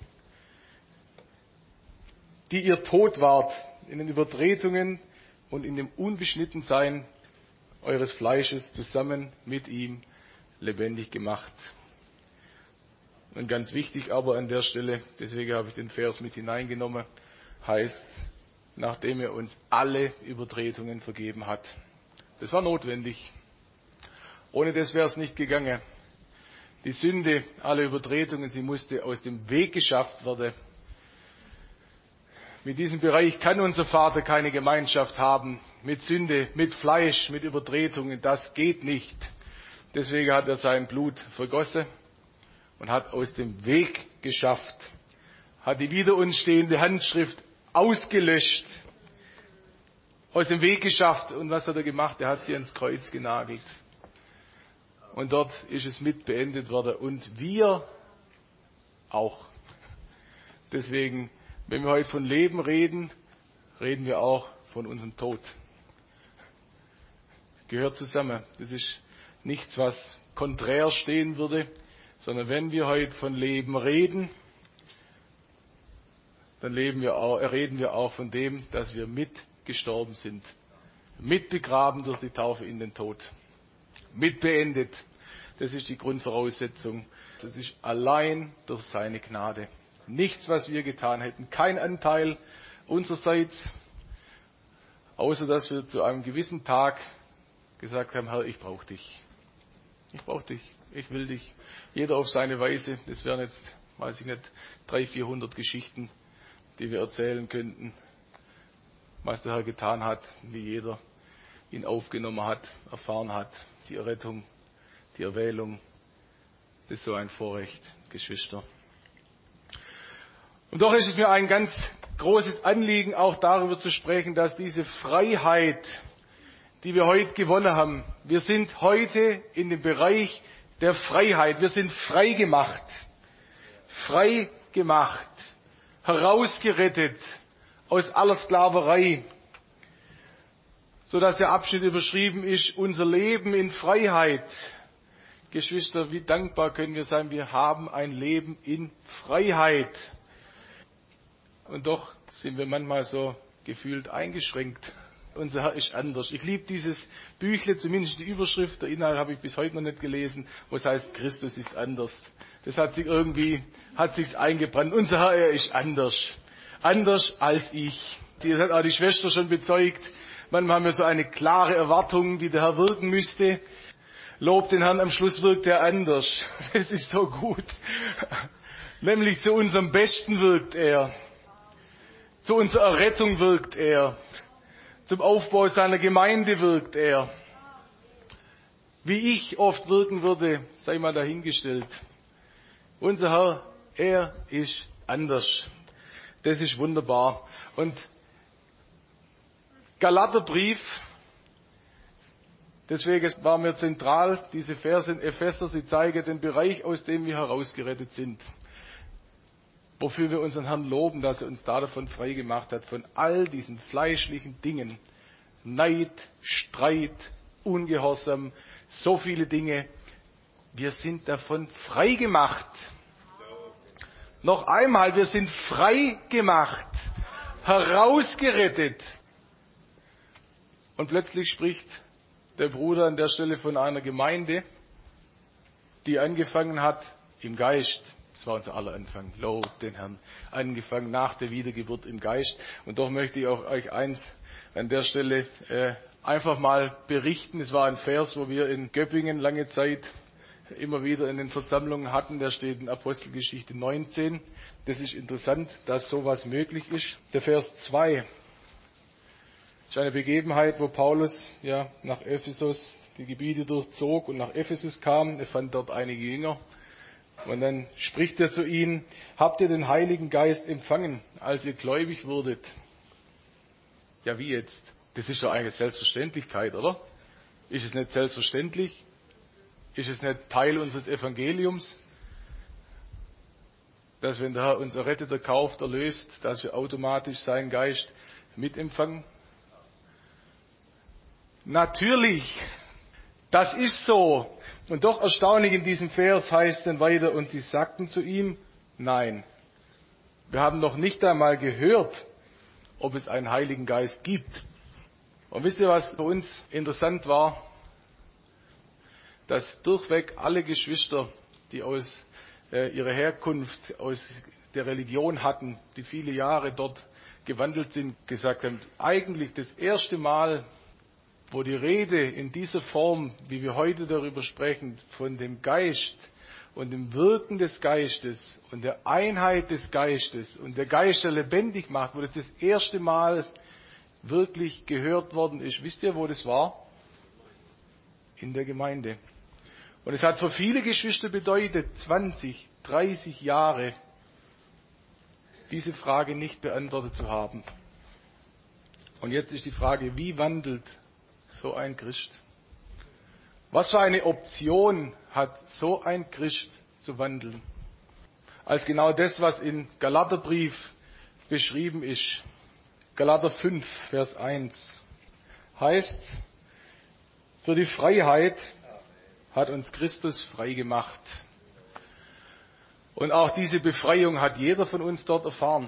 die ihr tot wart, in den Übertretungen und in dem Unbeschnittensein eures Fleisches zusammen mit ihm lebendig gemacht. Und ganz wichtig aber an der Stelle, deswegen habe ich den Vers mit hineingenommen, heißt, nachdem er uns alle Übertretungen vergeben hat. Das war notwendig. Ohne das wäre es nicht gegangen. Die Sünde, alle Übertretungen, sie musste aus dem Weg geschafft werden. Mit diesem Bereich kann unser Vater keine Gemeinschaft haben. Mit Sünde, mit Fleisch, mit Übertretungen, das geht nicht. Deswegen hat er sein Blut vergossen und hat aus dem Weg geschafft. Hat die wieder uns stehende Handschrift ausgelöscht. Aus dem Weg geschafft. Und was hat er gemacht? Er hat sie ans Kreuz genagelt. Und dort ist es mit beendet worden. Und wir auch. Deswegen, wenn wir heute von Leben reden, reden wir auch von unserem Tod. Gehört zusammen. Das ist nichts, was konträr stehen würde, sondern wenn wir heute von Leben reden, dann leben wir auch, reden wir auch von dem, dass wir mitgestorben sind. Mitbegraben durch die Taufe in den Tod. Mit beendet. Das ist die Grundvoraussetzung. Das ist allein durch seine Gnade. Nichts, was wir getan hätten. Kein Anteil unsererseits, außer dass wir zu einem gewissen Tag gesagt haben, Herr, ich brauche dich. Ich brauche dich. Ich will dich. Jeder auf seine Weise. Das wären jetzt, weiß ich nicht, dreihundert, vierhundert Geschichten, die wir erzählen könnten, was der Herr getan hat, wie jeder ihn aufgenommen hat, erfahren hat. Die Errettung, die Erwählung, das ist so ein Vorrecht, Geschwister. Und doch ist es mir ein ganz großes Anliegen, auch darüber zu sprechen, dass diese Freiheit, die wir heute gewonnen haben, wir sind heute in dem Bereich der Freiheit, wir sind frei gemacht, frei gemacht, herausgerettet aus aller Sklaverei, so dass der Abschnitt überschrieben ist, unser Leben in Freiheit. Geschwister, wie dankbar können wir sein, wir haben ein Leben in Freiheit. Und doch sind wir manchmal so gefühlt eingeschränkt. Unser Herr ist anders. Ich liebe dieses Büchle, zumindest die Überschrift, der Inhalt habe ich bis heute noch nicht gelesen, wo es heißt, Christus ist anders. Das hat sich irgendwie, hat sich's eingebrannt. Unser Herr, er ist anders. Anders als ich. Das hat auch die Schwester schon bezeugt. Manchmal haben wir so eine klare Erwartung, wie der Herr wirken müsste. Lob den Herrn, am Schluss wirkt er anders. Das ist so gut. Nämlich zu unserem Besten wirkt er. Zu unserer Errettung wirkt er. Zum Aufbau seiner Gemeinde wirkt er. Wie ich oft wirken würde, sei mal dahingestellt. Unser Herr, er ist anders. Das ist wunderbar. Und Galaterbrief, deswegen war mir zentral, diese Verse in Epheser, sie zeigen den Bereich, aus dem wir herausgerettet sind. Wofür wir unseren Herrn loben, dass er uns da davon frei gemacht hat, von all diesen fleischlichen Dingen. Neid, Streit, Ungehorsam, so viele Dinge. Wir sind davon frei gemacht. Noch einmal, wir sind frei gemacht, herausgerettet. Und plötzlich spricht der Bruder an der Stelle von einer Gemeinde, die angefangen hat im Geist. Das war unser aller Anfang. Lob den Herrn. Angefangen nach der Wiedergeburt im Geist. Und doch möchte ich auch euch eins an der Stelle äh, einfach mal berichten. Es war ein Vers, wo wir in Göppingen lange Zeit immer wieder in den Versammlungen hatten. Der steht in Apostelgeschichte neunzehn. Das ist interessant, dass sowas möglich ist. Der Vers zwei ist eine Begebenheit, wo Paulus ja nach Ephesus die Gebiete durchzog und nach Ephesus kam. Er fand dort einige Jünger. Und dann spricht er zu ihnen: Habt ihr den Heiligen Geist empfangen, als ihr gläubig wurdet? Ja, wie jetzt? Das ist doch eigentlich Selbstverständlichkeit, oder? Ist es nicht selbstverständlich? Ist es nicht Teil unseres Evangeliums, dass wenn der Herr uns errettet, erkauft, erlöst, dass wir automatisch seinen Geist mitempfangen? Natürlich, das ist so. Und doch erstaunlich in diesem Vers heißt dann weiter, und sie sagten zu ihm: Nein, wir haben noch nicht einmal gehört, ob es einen Heiligen Geist gibt. Und wisst ihr, was für uns interessant war? Dass durchweg alle Geschwister, die aus äh, ihrer Herkunft, aus der Religion hatten, die viele Jahre dort gewandelt sind, gesagt haben, eigentlich das erste Mal, wo die Rede in dieser Form, wie wir heute darüber sprechen, von dem Geist und dem Wirken des Geistes und der Einheit des Geistes und der Geist, der lebendig macht, wo das das erste Mal wirklich gehört worden ist. Wisst ihr, wo das war? In der Gemeinde. Und es hat für viele Geschwister bedeutet, zwanzig, dreißig Jahre diese Frage nicht beantwortet zu haben. Und jetzt ist die Frage, wie wandelt so ein Christ? Was für eine Option hat so ein Christ zu wandeln? Als genau das, was in Galaterbrief beschrieben ist. Galater fünf, Vers eins heißt: Für die Freiheit hat uns Christus frei gemacht. Und auch diese Befreiung hat jeder von uns dort erfahren.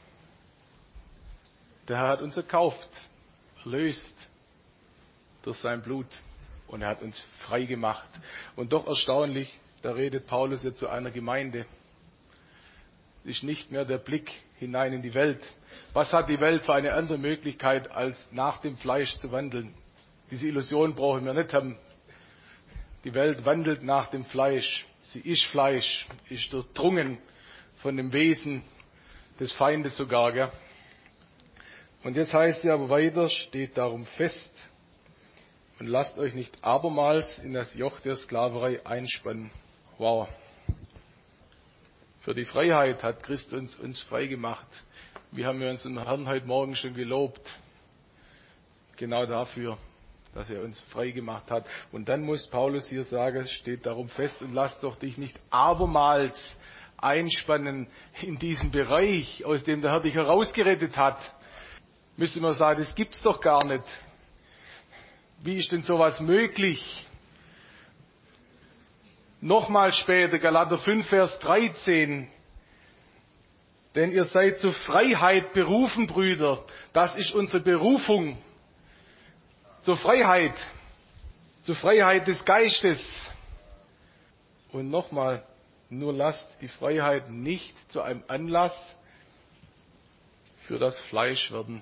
Der Herr hat uns erkauft, erlöst durch sein Blut. Und er hat uns frei gemacht. Und doch erstaunlich, da redet Paulus jetzt zu einer Gemeinde. Ist nicht mehr der Blick hinein in die Welt. Was hat die Welt für eine andere Möglichkeit, als nach dem Fleisch zu wandeln? Diese Illusion brauchen wir nicht haben. Die Welt wandelt nach dem Fleisch. Sie ist Fleisch, ist durchdrungen von dem Wesen des Feindes sogar. Gell? Und jetzt heißt es aber weiter, steht darum fest und lasst euch nicht abermals in das Joch der Sklaverei einspannen. Wow. Für die Freiheit hat Christus uns frei gemacht. Wir haben ja unseren Herrn heute Morgen schon gelobt. Genau dafür, dass er uns frei gemacht hat. Und dann muss Paulus hier sagen, es steht darum fest, und lass doch dich nicht abermals einspannen in diesen Bereich, aus dem der Herr dich herausgerettet hat. Müsste man sagen, das gibt's doch gar nicht. Wie ist denn sowas möglich? Nochmal später, Galater fünf, Vers dreizehn. Denn ihr seid zur Freiheit berufen, Brüder. Das ist unsere Berufung. Zur Freiheit. Zur Freiheit des Geistes. Und nochmal, nur lasst die Freiheit nicht zu einem Anlass für das Fleisch werden.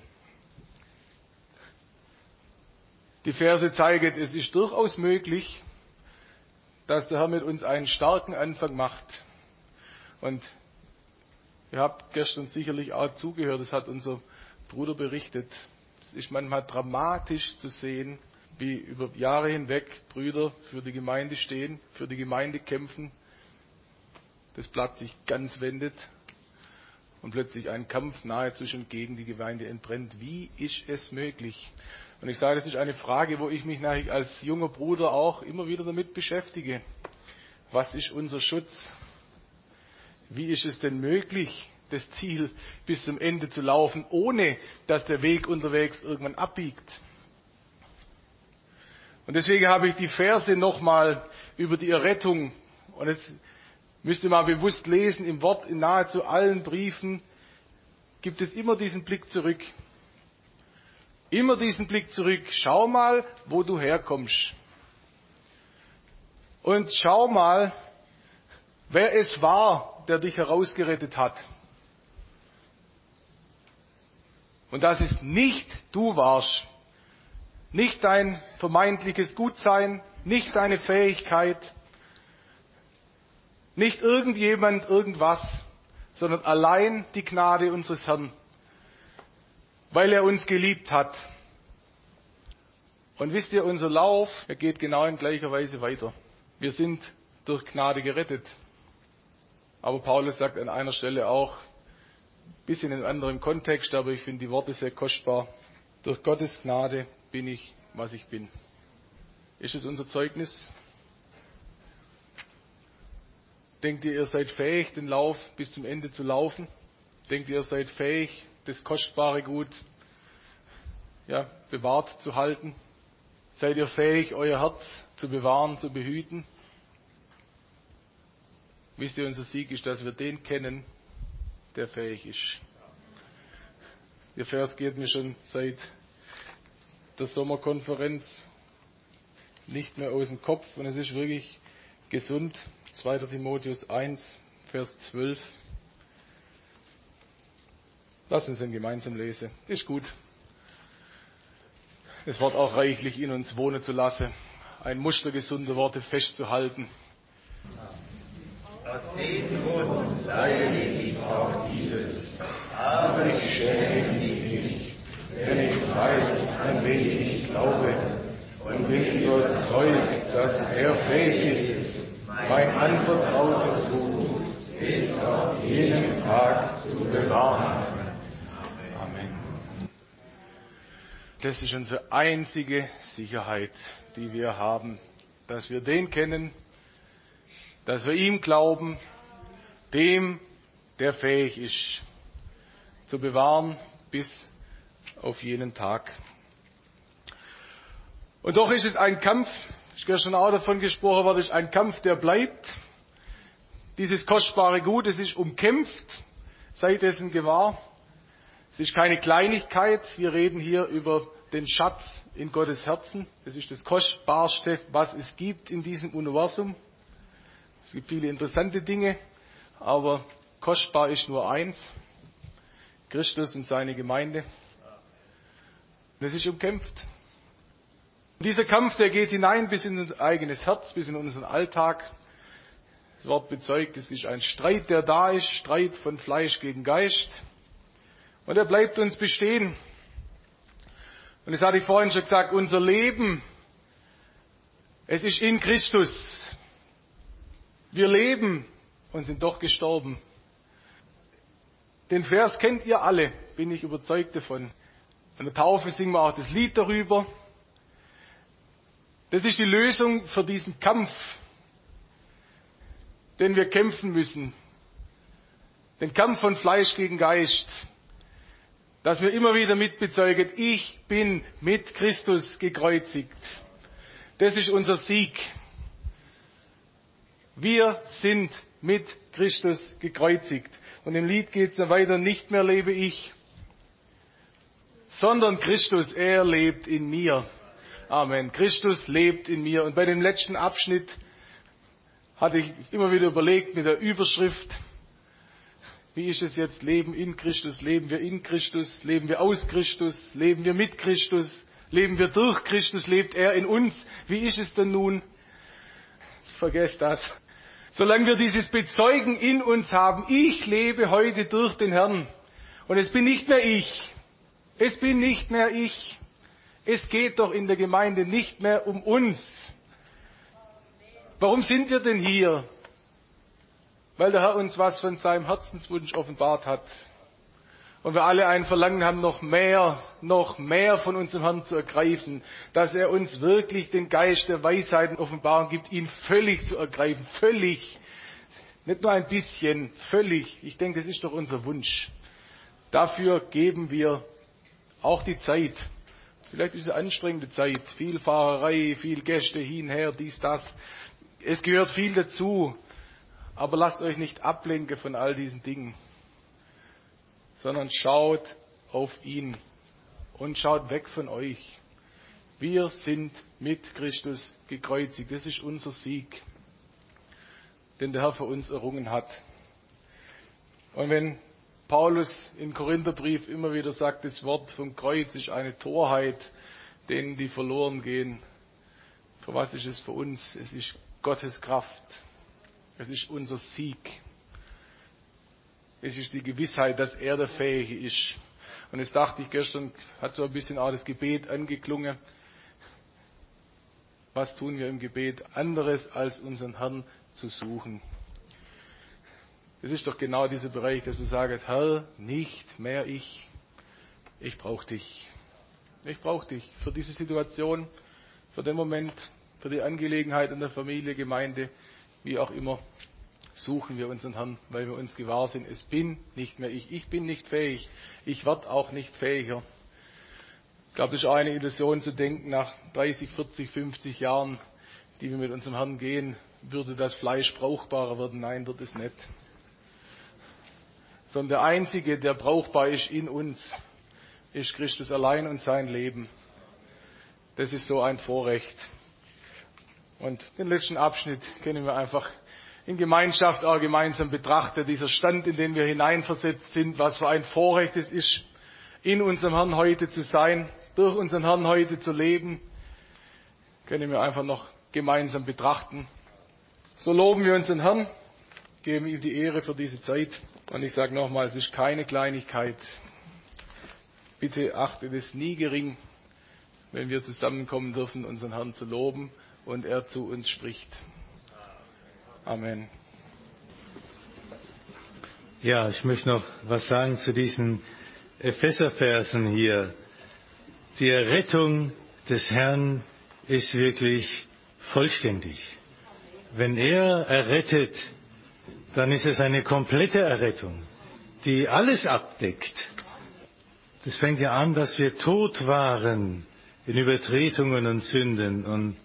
Die Verse zeigen, es ist durchaus möglich, dass der Herr mit uns einen starken Anfang macht. Und ihr habt gestern sicherlich auch zugehört, das hat unser Bruder berichtet. Das ist manchmal dramatisch zu sehen, wie über Jahre hinweg Brüder für die Gemeinde stehen, für die Gemeinde kämpfen, das Blatt sich ganz wendet und plötzlich ein Kampf nahezu schon gegen die Gemeinde entbrennt. Wie ist es möglich? Und ich sage, das ist eine Frage, wo ich mich als junger Bruder auch immer wieder damit beschäftige. Was ist unser Schutz? Wie ist es denn möglich, das Ziel bis zum Ende zu laufen, ohne dass der Weg unterwegs irgendwann abbiegt? Und deswegen habe ich die Verse nochmal über die Errettung, und jetzt müsst ihr mal bewusst lesen, im Wort in nahezu allen Briefen gibt es immer diesen Blick zurück. Immer diesen Blick zurück. Schau mal, wo du herkommst. Und schau mal, wer es war, der dich herausgerettet hat. Und dass es nicht du warst. Nicht dein vermeintliches Gutsein, nicht deine Fähigkeit, nicht irgendjemand, irgendwas, sondern allein die Gnade unseres Herrn, weil er uns geliebt hat. Und wisst ihr, unser Lauf, er geht genau in gleicher Weise weiter. Wir sind durch Gnade gerettet. Aber Paulus sagt an einer Stelle auch, ein bisschen in einem anderen Kontext, aber ich finde die Worte sehr kostbar. Durch Gottes Gnade bin ich, was ich bin. Ist es unser Zeugnis? Denkt ihr, ihr seid fähig, den Lauf bis zum Ende zu laufen? Denkt ihr, ihr seid fähig, das kostbare Gut ja, bewahrt zu halten? Seid ihr fähig, euer Herz zu bewahren, zu behüten? Wisst ihr, unser Sieg ist, dass wir den kennen, der fähig ist. Der Vers geht mir schon seit der Sommerkonferenz nicht mehr aus dem Kopf und es ist wirklich gesund. zweiter Timotheus eins, Vers zwölf. Lass uns den gemeinsam lesen. Ist gut. Das Wort auch reichlich in uns wohnen zu lassen. Ein Muster gesunder Worte festzuhalten. Aus dem Grund leide ich auch dieses, aber ich schäme mich nicht, denn ich weiß, an wen ich glaube und bin überzeugt, dass er fähig ist, mein anvertrautes Gut bis auf jenen Tag zu bewahren. Amen. Das ist unsere einzige Sicherheit, die wir haben, dass wir den kennen, dass wir ihm glauben, dem, der fähig ist, zu bewahren bis auf jenen Tag. Und doch ist es ein Kampf, ich habe schon auch davon gesprochen worden, ist ein Kampf, der bleibt. Dieses kostbare Gut, es ist umkämpft, seid dessen gewahr. Es ist keine Kleinigkeit, wir reden hier über den Schatz in Gottes Herzen. Das ist das Kostbarste, was es gibt in diesem Universum. Es gibt viele interessante Dinge, aber kostbar ist nur eins, Christus und seine Gemeinde. Das ist umkämpft. Und dieser Kampf, der geht hinein bis in unser eigenes Herz, bis in unseren Alltag. Das Wort bezeugt, es ist ein Streit, der da ist, Streit von Fleisch gegen Geist. Und er bleibt uns bestehen. Und das hatte ich vorhin schon gesagt, unser Leben, es ist in Christus. Wir leben und sind doch gestorben. Den Vers kennt ihr alle, bin ich überzeugt davon. An der Taufe singen wir auch das Lied darüber. Das ist die Lösung für diesen Kampf, den wir kämpfen müssen. Den Kampf von Fleisch gegen Geist. Dass wir immer wieder mitbezeugen, ich bin mit Christus gekreuzigt. Das ist unser Sieg. Wir sind mit Christus gekreuzigt. Und im Lied geht es dann weiter, nicht mehr lebe ich, sondern Christus, er lebt in mir. Amen. Christus lebt in mir. Und bei dem letzten Abschnitt hatte ich immer wieder überlegt mit der Überschrift, wie ist es jetzt, Leben in Christus? Leben wir in Christus? Leben wir aus Christus? Leben wir mit Christus? Leben wir durch Christus? Lebt er in uns? Wie ist es denn nun? Vergesst das. Solange wir dieses Bezeugen in uns haben, ich lebe heute durch den Herrn. Und es bin nicht mehr ich, Es bin nicht mehr ich. Es geht doch in der Gemeinde nicht mehr um uns. Warum sind wir denn hier? Weil der Herr uns was von seinem Herzenswunsch offenbart hat. Und wir alle ein Verlangen haben, noch mehr, noch mehr von unserem Herrn zu ergreifen. Dass er uns wirklich den Geist der Weisheit und Offenbarung gibt, ihn völlig zu ergreifen. Völlig. Nicht nur ein bisschen, völlig. Ich denke, das ist doch unser Wunsch. Dafür geben wir auch die Zeit. Vielleicht ist es eine anstrengende Zeit. Viel Fahrerei, viel Gäste hin, her, dies, das. Es gehört viel dazu. Aber lasst euch nicht ablenken von all diesen Dingen. Sondern schaut auf ihn und schaut weg von euch. Wir sind mit Christus gekreuzigt. Das ist unser Sieg, den der Herr für uns errungen hat. Und wenn Paulus im Korintherbrief immer wieder sagt, das Wort vom Kreuz ist eine Torheit, denen die verloren gehen. Für was ist es für uns? Es ist Gottes Kraft. Es ist unser Sieg. Es ist die Gewissheit, dass er der Fähige ist. Und jetzt dachte ich, gestern hat so ein bisschen auch das Gebet angeklungen. Was tun wir im Gebet anderes, als unseren Herrn zu suchen? Es ist doch genau dieser Bereich, dass wir sagen, Herr, nicht mehr ich. Ich brauche dich. Ich brauche dich für diese Situation, für den Moment, für die Angelegenheit in der Familie, Gemeinde, wie auch immer. Suchen wir unseren Herrn, weil wir uns gewahr sind, es bin nicht mehr ich. Ich bin nicht fähig. Ich werde auch nicht fähiger. Ich glaube, das ist auch eine Illusion zu denken, nach dreißig, vierzig, fünfzig Jahren, die wir mit unserem Herrn gehen, würde das Fleisch brauchbarer werden. Nein, wird es nicht. Sondern der Einzige, der brauchbar ist in uns, ist Christus allein und sein Leben. Das ist so ein Vorrecht. Und den letzten Abschnitt können wir einfach in Gemeinschaft auch gemeinsam betrachten. Dieser Stand, in den wir hineinversetzt sind, was für ein Vorrecht es ist, in unserem Herrn heute zu sein, durch unseren Herrn heute zu leben, können wir einfach noch gemeinsam betrachten. So loben wir unseren Herrn, geben ihm die Ehre für diese Zeit. Und ich sage nochmal, es ist keine Kleinigkeit. Bitte achtet es nie gering, wenn wir zusammenkommen dürfen, unseren Herrn zu loben und er zu uns spricht. Amen. Ja, ich möchte noch was sagen zu diesen Epheserversen hier. Die Errettung des Herrn ist wirklich vollständig. Wenn er errettet, dann ist es eine komplette Errettung, die alles abdeckt. Das fängt ja an, dass wir tot waren in Übertretungen und Sünden. Und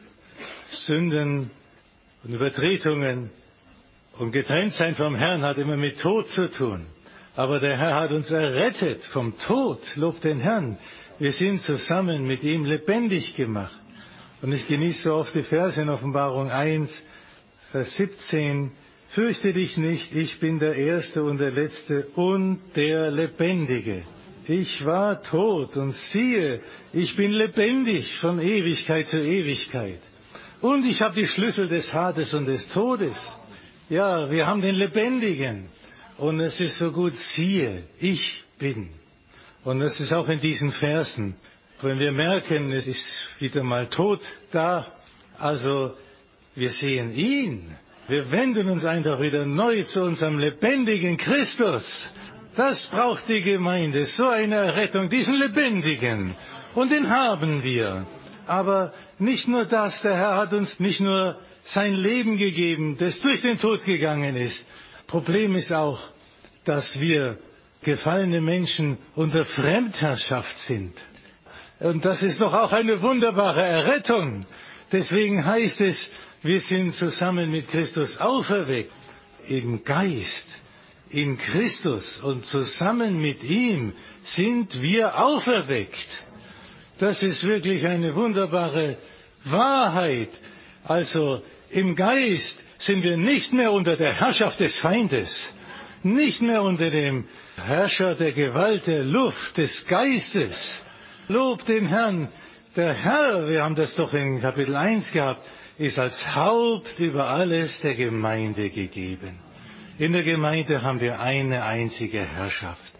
Sünden und Übertretungen und Getrenntsein vom Herrn hat immer mit Tod zu tun. Aber der Herr hat uns errettet vom Tod. Lob den Herrn. Wir sind zusammen mit ihm lebendig gemacht. Und ich genieße so oft die Verse in Offenbarung eins, Vers siebzehn. Fürchte dich nicht, ich bin der Erste und der Letzte und der Lebendige. Ich war tot und siehe, ich bin lebendig von Ewigkeit zu Ewigkeit. Und ich habe die Schlüssel des Hades und des Todes. Ja, wir haben den Lebendigen. Und es ist so gut, siehe, ich bin. Und das ist auch in diesen Versen. Wenn wir merken, es ist wieder mal Tod da, also wir sehen ihn. Wir wenden uns einfach wieder neu zu unserem lebendigen Christus. Das braucht die Gemeinde, so eine Errettung, diesen Lebendigen. Und den haben wir. Aber nicht nur das, der Herr hat uns nicht nur sein Leben gegeben, das durch den Tod gegangen ist. Problem ist auch, dass wir gefallene Menschen unter Fremdherrschaft sind. Und das ist doch auch eine wunderbare Errettung. Deswegen heißt es, wir sind zusammen mit Christus auferweckt, im Geist, in Christus. Und zusammen mit ihm sind wir auferweckt. Das ist wirklich eine wunderbare Wahrheit. Also im Geist sind wir nicht mehr unter der Herrschaft des Feindes, nicht mehr unter dem Herrscher der Gewalt der Luft, des Geistes. Lob den Herrn. Der Herr, wir haben das doch in Kapitel eins gehabt, ist als Haupt über alles der Gemeinde gegeben. In der Gemeinde haben wir eine einzige Herrschaft.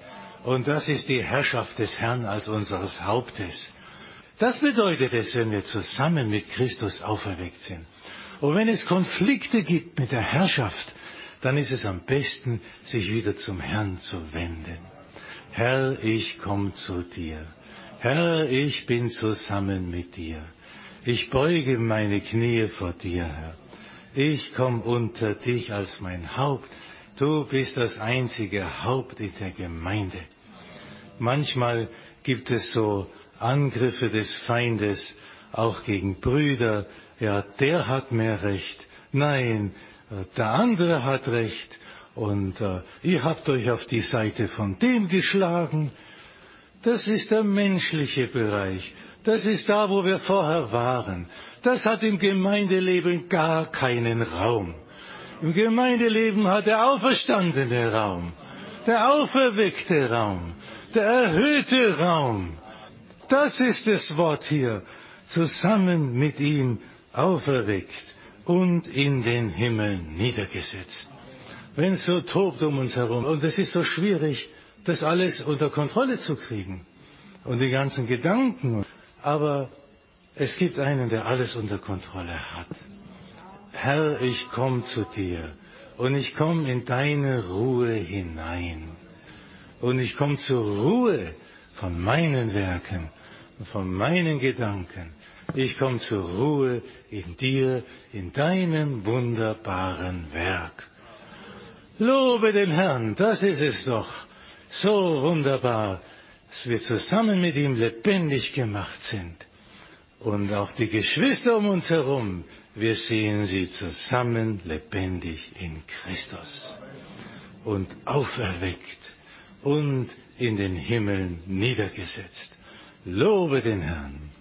Und das ist die Herrschaft des Herrn als unseres Hauptes. Das bedeutet es, wenn wir zusammen mit Christus auferweckt sind. Und wenn es Konflikte gibt mit der Herrschaft, dann ist es am besten, sich wieder zum Herrn zu wenden. Herr, ich komme zu dir. Herr, ich bin zusammen mit dir. Ich beuge meine Knie vor dir, Herr. Ich komme unter dich als mein Haupt. Du bist das einzige Haupt in der Gemeinde. Manchmal gibt es so Angriffe des Feindes, auch gegen Brüder. Ja, der hat mehr Recht. Nein, der andere hat Recht. Und äh, ihr habt euch auf die Seite von dem geschlagen. Das ist der menschliche Bereich. Das ist da, wo wir vorher waren. Das hat im Gemeindeleben gar keinen Raum. Im Gemeindeleben hat der auferstandene Raum, der auferweckte Raum, der erhöhte Raum. Das ist das Wort hier. Zusammen mit ihm auferweckt und in den Himmel niedergesetzt. Wenn es so tobt um uns herum, und es ist so schwierig, das alles unter Kontrolle zu kriegen und die ganzen Gedanken. Aber es gibt einen, der alles unter Kontrolle hat. Herr, ich komme zu dir und ich komme in deine Ruhe hinein. Und ich komme zur Ruhe von meinen Werken, von meinen Gedanken. Ich komme zur Ruhe in dir, in deinem wunderbaren Werk. Lobe den Herrn, das ist es doch. So wunderbar, dass wir zusammen mit ihm lebendig gemacht sind. Und auch die Geschwister um uns herum, wir sehen sie zusammen lebendig in Christus. Und auferweckt und in den Himmeln niedergesetzt. Lobe den Herrn.